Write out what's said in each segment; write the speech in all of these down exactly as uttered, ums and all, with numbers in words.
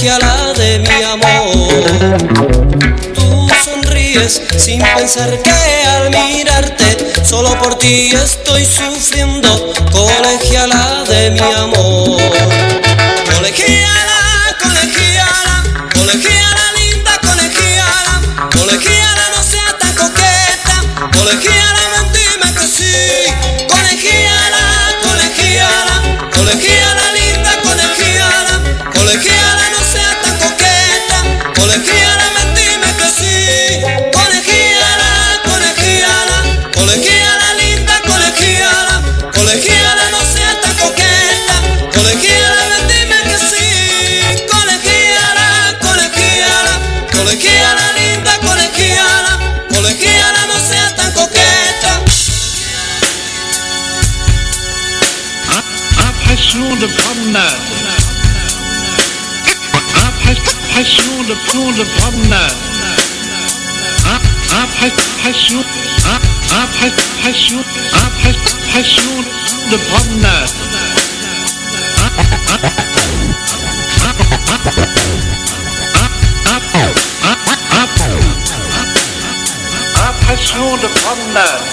colegiala de mi amor. Tú sonríes sin pensar que al mirarte solo por ti estoy sufriendo, colegiala de mi amor. Colegiala, colegiala, colegiala linda, colegiala, colegiala no sea tan coqueta, colegiala ven dime que sí, colegiala, colegiala, colegiala linda, colegiala, colegiala no sea tan coqueta, colegiala ven dime que sí, colegiala, colegiala, colegiala linda, colegiala, colegiala no sea tan coqueta, colegiala ven dime que sí, colegiala, colegiala, colegiala linda, colegiala, colegiala no sea tan coqueta. Impression de promenade. Impression de plan de promenade. Impression, impression, impression de promenade. Impression de promenade.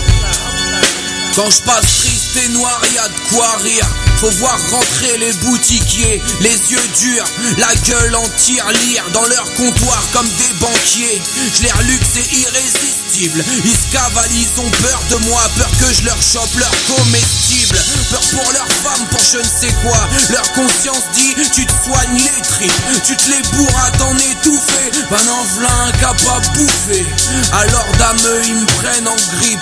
Quand je passe triste et noir, y'a de quoi rire. Faut voir rentrer les boutiquiers, les yeux durs, la gueule en tirelire, dans leur comptoir comme des banquiers. Je les reluque, c'est irrésistible. Ils se cavalent, ils ont peur de moi, peur que je leur chope leur comestible. Peur pour leurs femmes, pour je ne sais quoi. Leur conscience dit, tu te soignes les tripes, tu te les bourres à t'en étouffer. Ben en v'là un capable bouffer. Alors dame, ils me prennent en grippe.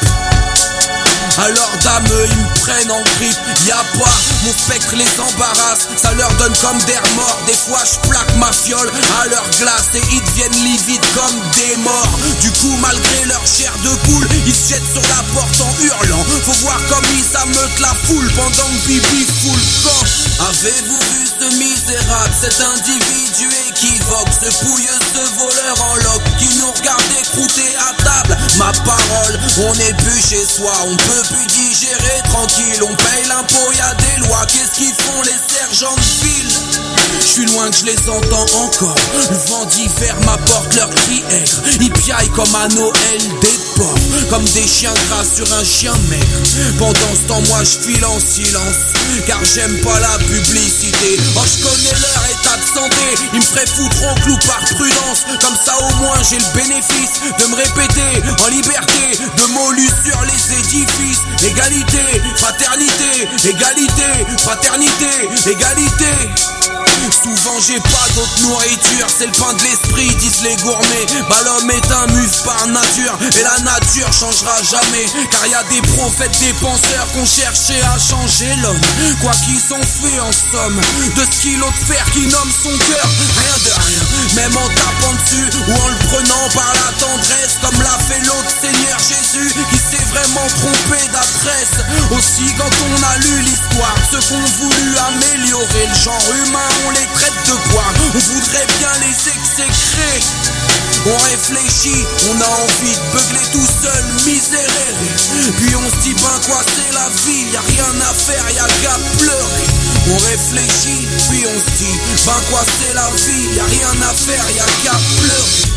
Alors dame, ils me prennent en grippe. Y'a pas, mon spectre les embarrasse. Ça leur donne comme des remords. Des fois je plaque ma fiole à leur glace et ils deviennent livides comme des morts. Du coup malgré leur chair de poule, ils se jettent sur la porte en hurlant. Faut voir comme ils ameutent la foule pendant que Bibi fout le camp. Avez-vous vu ce misérable, cet individu équivoque, ce pouilleux, ce voleur en loc qui nous regarde écrouter à table. Ma parole, on est plus chez soi, on peut plus digérer tranquille, on paye l'impôt, y'a des lois. Qu'est-ce qu'ils font les sergents de ville? Je suis loin que je les entends encore. Le vent d'hiver m'apporte leurs cris aigres. Ils piaillent comme à Noël des porcs, comme des chiens gras sur un chien maigre. Pendant ce temps moi je file en silence, car j'aime pas la publicité. Oh je connais leur état de santé, ils me feraient foutre en clou par prudence. Comme ça au moins j'ai le bénéfice de me répéter en liberté de mots lus sur les édifices. Égalité, fraternité, égalité, fraternité, égalité. Souvent j'ai pas d'autre nourriture, c'est le pain de l'esprit, disent les gourmets. Bah l'homme est un muse par nature, et la nature changera jamais. Car y a des prophètes, des penseurs qui ont cherché à changer l'homme. Quoi qu'ils ont fait en somme, de ce kilo de fer qui nomme son cœur, rien de rien. Même en tapant dessus, ou en le prenant par la tendresse, comme l'a fait l'autre Seigneur Jésus, qui s'est vraiment trompé d'adresse. Aussi quand on a lu l'histoire, ceux qui ont voulu améliorer le genre humain, on les traite de poire, on voudrait bien les exécrer. On réfléchit, on a envie de beugler tout seul, miséréré. Puis on se dit ben quoi c'est la vie, y'a rien à faire, y'a qu'à pleurer. On réfléchit, puis on se dit ben quoi c'est la vie, y'a rien à faire, y'a qu'à pleurer.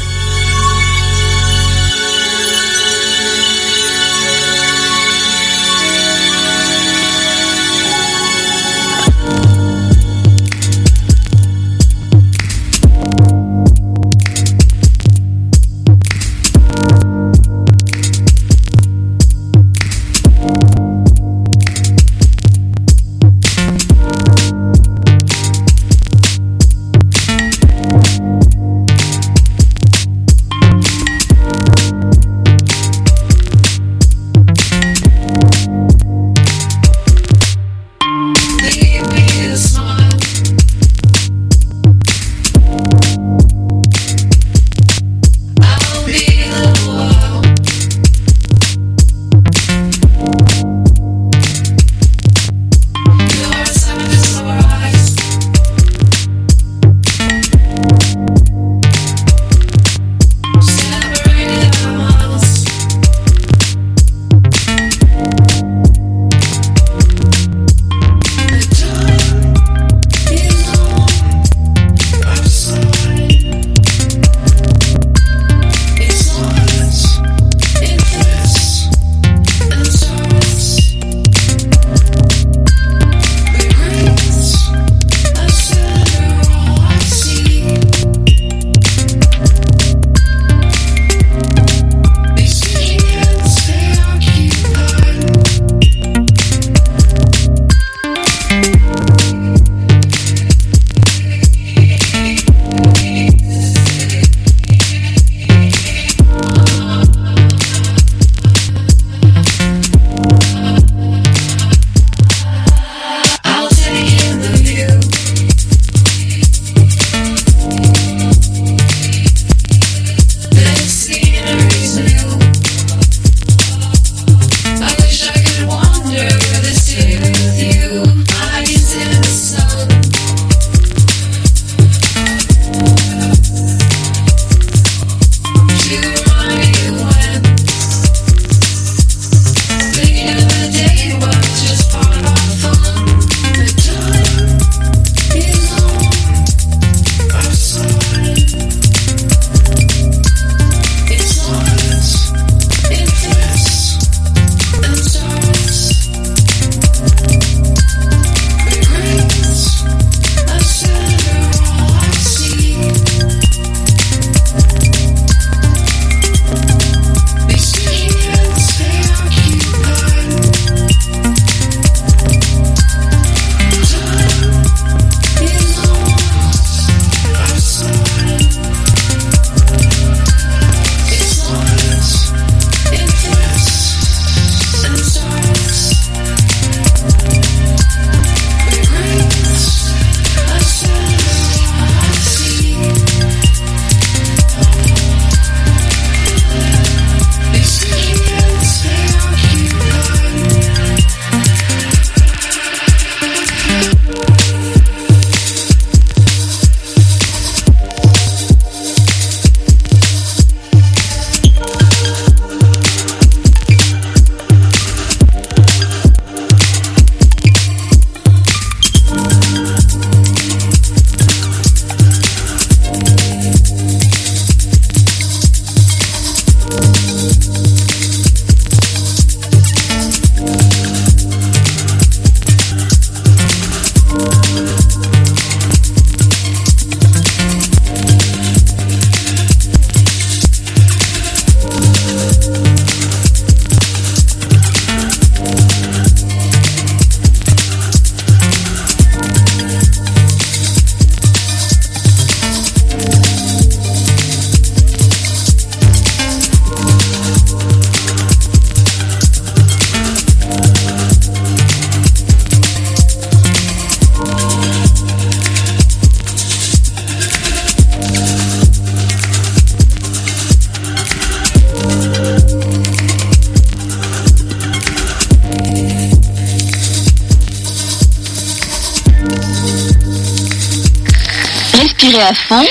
Tirez à fond.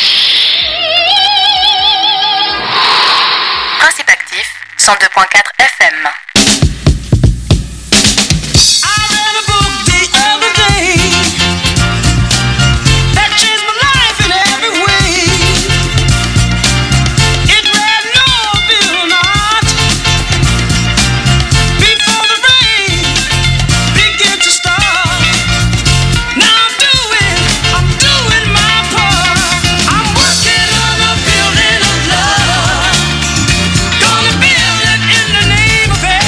Principe actif, cent deux point quatre F M. Gonna build it in the name of it.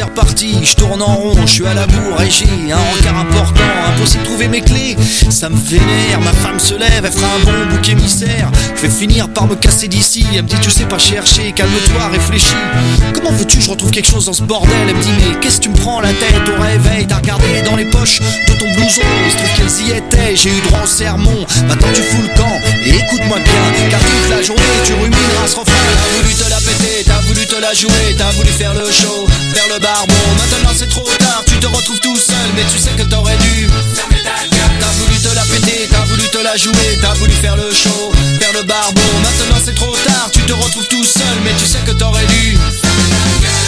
reparti, je tourne en rond, je suis à la bourre et j'ai un rencard important, impossible de trouver mes clés. Ça me vénère, ma femme se lève, elle fera un bon bouc émissaire. Je vais finir par me casser d'ici, elle me dit tu sais pas chercher, calme-toi, réfléchis. Comment veux-tu que je retrouve quelque chose dans ce bordel? Elle me dit mais qu'est-ce que tu me prends la tête au réveil? T'as regardé dans les poches de ton blouson, il se trouve qu'elles y étaient, j'ai eu droit au sermon. Maintenant tu fous le camp et écoute-moi bien, car toute la journée tu rumineras ce refrain. T'as voulu te la péter, t'as voulu te la jouer, t'as voulu faire le show, faire le barbon. Maintenant c'est trop tard, tu te retrouves tout seul, mais tu sais que t'aurais dû fermer ta gueule. T'as voulu te la péter, t'as voulu te la jouer, t'as voulu faire le show, faire le barbon. Maintenant c'est trop tard, tu te retrouves tout seul, mais tu sais que t'aurais dû fermer ta gueule.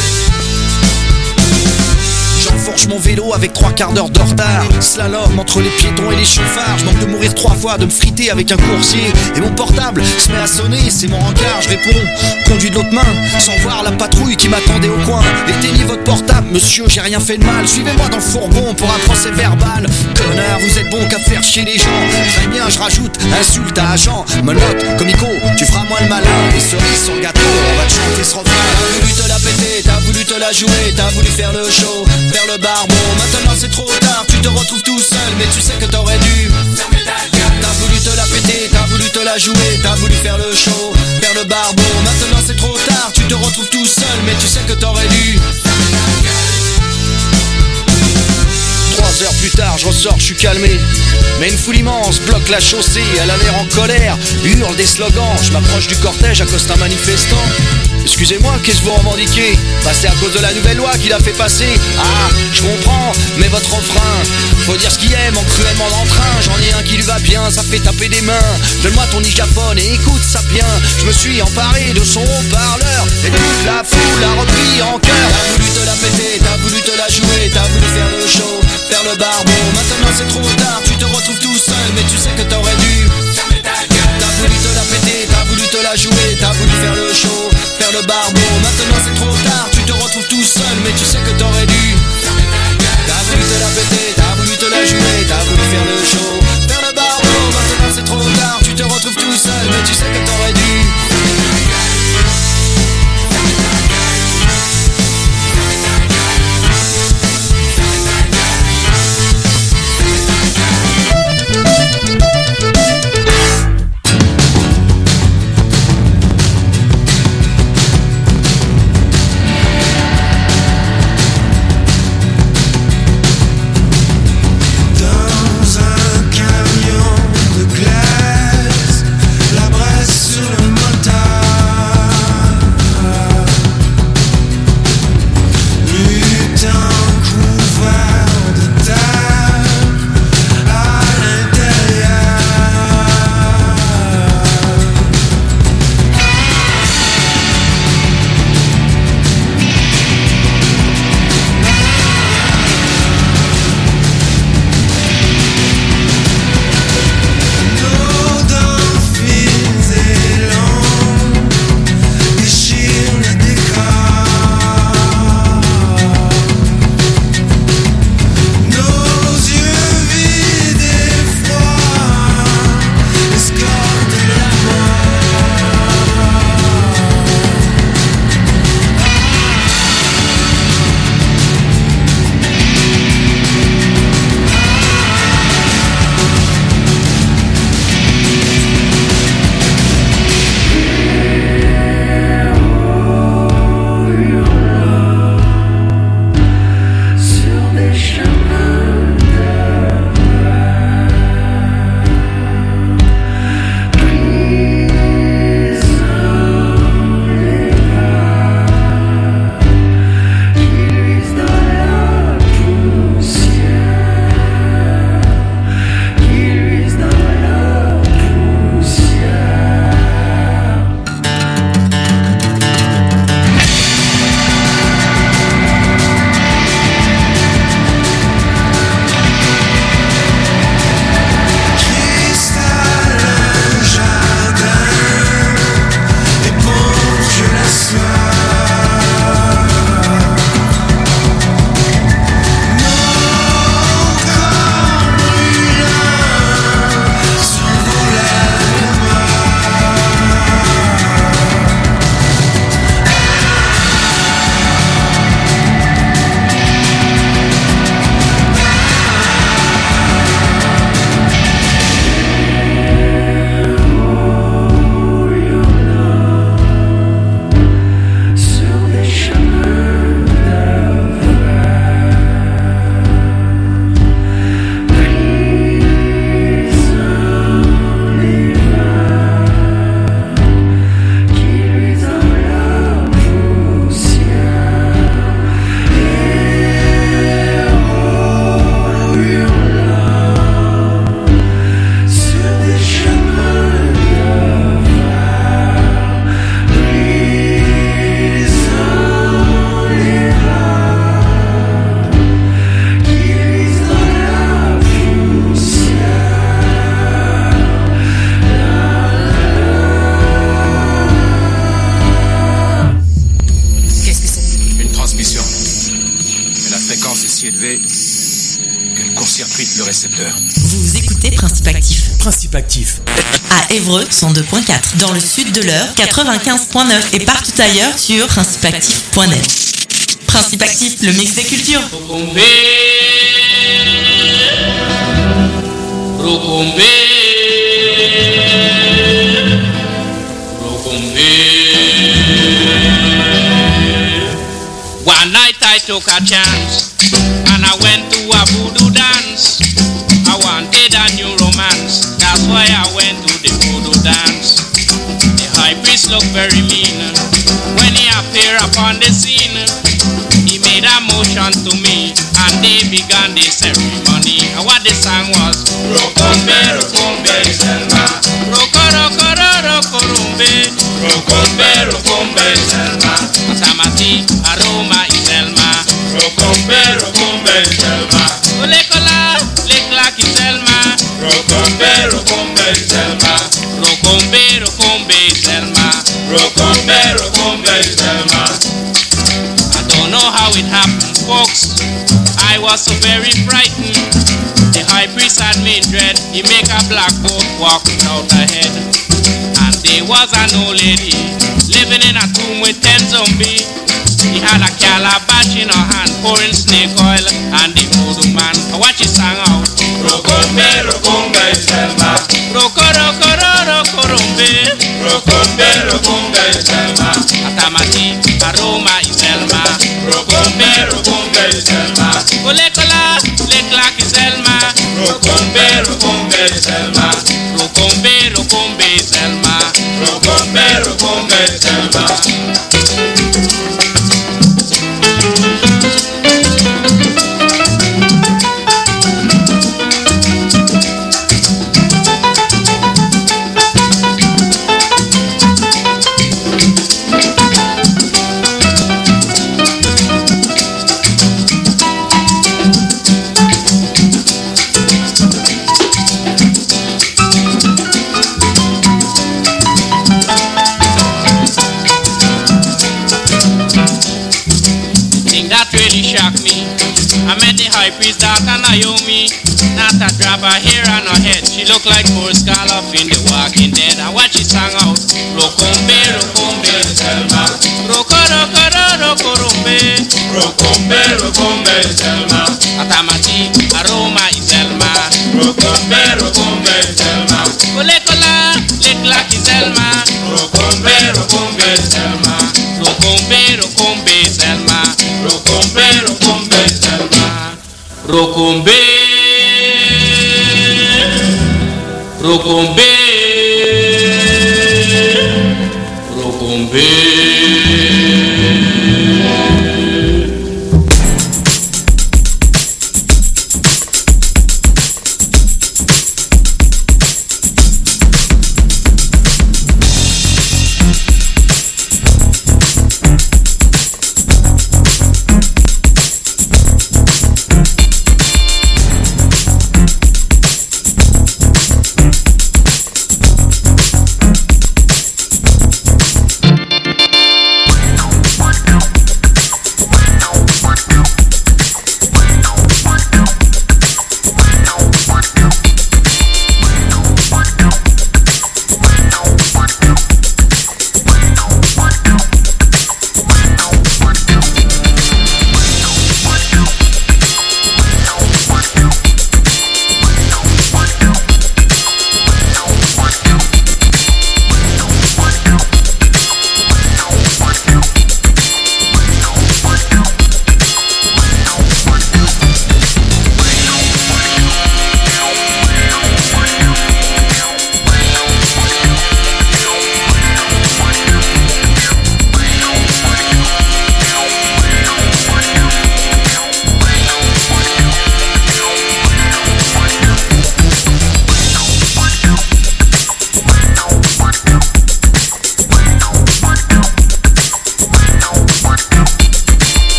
J'enfourche mon vélo avec trois quarts d'heure de retard. Slalom entre les piétons et les chauffards. Je manque de mourir trois fois, de me friter avec un coursier. Et mon portable se met à sonner, c'est mon rencard, je réponds. Conduit de l'autre main, sans voir la patrouille qui m'attendait au coin. Éteignez votre portable, monsieur, j'ai rien fait de mal. Suivez-moi dans le fourgon pour un procès verbal. Connard, vous êtes bon qu'à faire chier les gens. Très bien, je rajoute, insulte à agent. Menotte, comico, tu feras moins le malin. Et cerise sur le gâteau, on va te chanter ce refrain. T'as voulu te la péter, t'as voulu te la jouer, t'as voulu faire le show, faire le barbon. Maintenant c'est trop tard, tu te retrouves tout seul, mais tu sais que t'aurais dû fermer ta gueule. T'as voulu te la péter, t'as voulu te la jouer, t'as voulu faire le show, faire le barbon. Maintenant c'est trop tard, tu te retrouves tout seul, mais tu sais que t'aurais dû fermer ta gueule. Trois heures plus tard, je ressors, je suis calmé. Mais une foule immense bloque la chaussée, elle a l'air en colère, hurle des slogans. Je m'approche du cortège, accoste un manifestant. Excusez-moi, qu'est-ce que vous revendiquez? Bah c'est à cause de la nouvelle loi qu'il a fait passer. Ah, je comprends, mais votre refrain, faut dire ce qu'il aime en cruellement d'entrain. J'en ai un qui lui va bien, ça fait taper des mains. Donne-moi ton digaphone et écoute ça bien. Je me suis emparé de son haut-parleur et toute la foule a repris en cœur. T'as voulu te la péter, t'as voulu te la jouer, t'as voulu faire le show, faire le barbon. Maintenant c'est trop tard, tu te retrouves tout seul, mais tu sais que t'aurais dû fermer ta gueule. T'as voulu te la péter, t'as voulu te la jouer, t'as voulu faire le show, faire le barbon. Maintenant c'est trop tard, tu te retrouves tout seul, mais tu sais que t'aurais dû fermer ta gueule. T'as voulu te la péter, t'as voulu te la jouer, t'as voulu faire le show, faire le barbon. Maintenant c'est trop tard, tu te retrouves tout seul, mais tu sais que t'aurais dû fermer ta gueule. Fermer ta gueule. si élevé qu'elle court-circuite le récepteur. Vous écoutez Principe Actif. Principe Actif. À Évreux, cent deux point quatre. Dans le sud de l'Eure, quatre-vingt-quinze point neuf. Et partout ailleurs sur principe actif point net. Principe Actif, le mix des cultures. Rokombe, Rokombe, Rokombe. One night I took a chance and I went to a voodoo dance. I wanted a new romance, that's why I went to the voodoo dance. The high priest looked very mean when he appeared upon the scene. He made a motion to me and they began the ceremony. And what the song was, Rokombe, Rokombe, Selma. Roko, Roko, Roko, Rumbe. Rokombe, Rokombe, Selma. Atamati, aroma, Selma. Rokombe, Rokombe, Selma. Olekola, lekla, Selma. Rokombe, Rokombe, Selma. Rokombe, Rokombe, Selma. Rokombe, Rokombe, Selma. I don't know how it happened, folks. I was so very frightened. The high priest had me dread. He make a black boat walk without a head. And there was an old lady living in a tomb with ten zombies. He had a calabash in her hand, pouring snake oil. And the voodoo man, watch he sang out, Rokombe, Rokombe, Selma. Roko, Roko, Roko, Rumbe. Rokombe, Rokombe, Selma. Atamati, aroma, Selma. Rokombe, Rokombe, Selma. Olekola, lekla, Selma. Rokombe, Rokombe, Selma. Rokombe, Rokombe, Selma. Rokombe, Rokombe, Selma. High priest daughter Naomi, not a drop of hair on her head. She looked like poor Scallop in The Walking Dead. And what she sang out, Rokombe, Rokombe, Selma. Roko, Roko, Roko, Rumbe. Rokombe, Rokombe, Selma. Atamati, aroma, Selma. Rokombe, Rokombe, Selma. Olekola, lekla, Selma. Rokombe, Rokombe, Selma. Rokombe, Rokombe, Selma. Rokombe, Rokombe, Selma. Rokombe, Rokombe, Rokombe.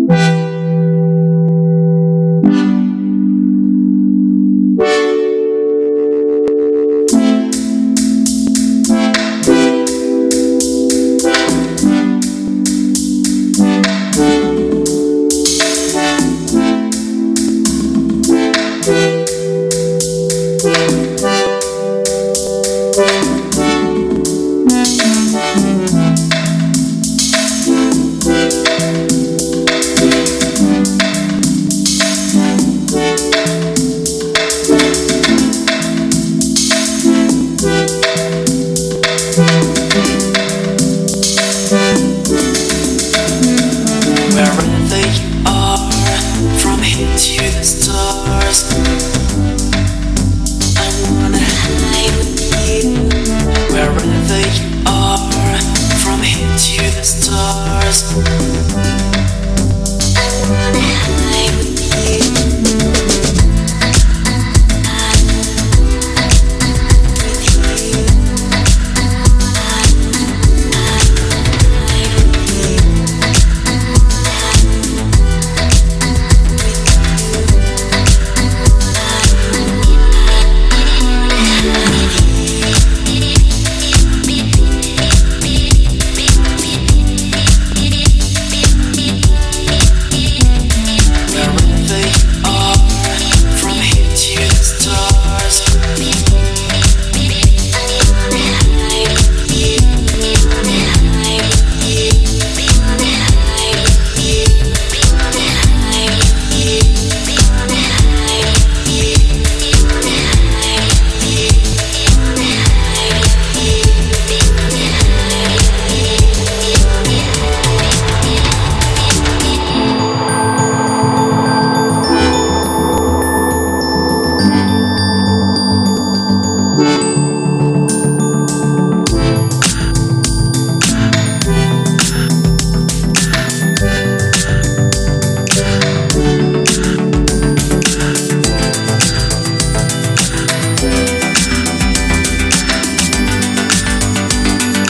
Thank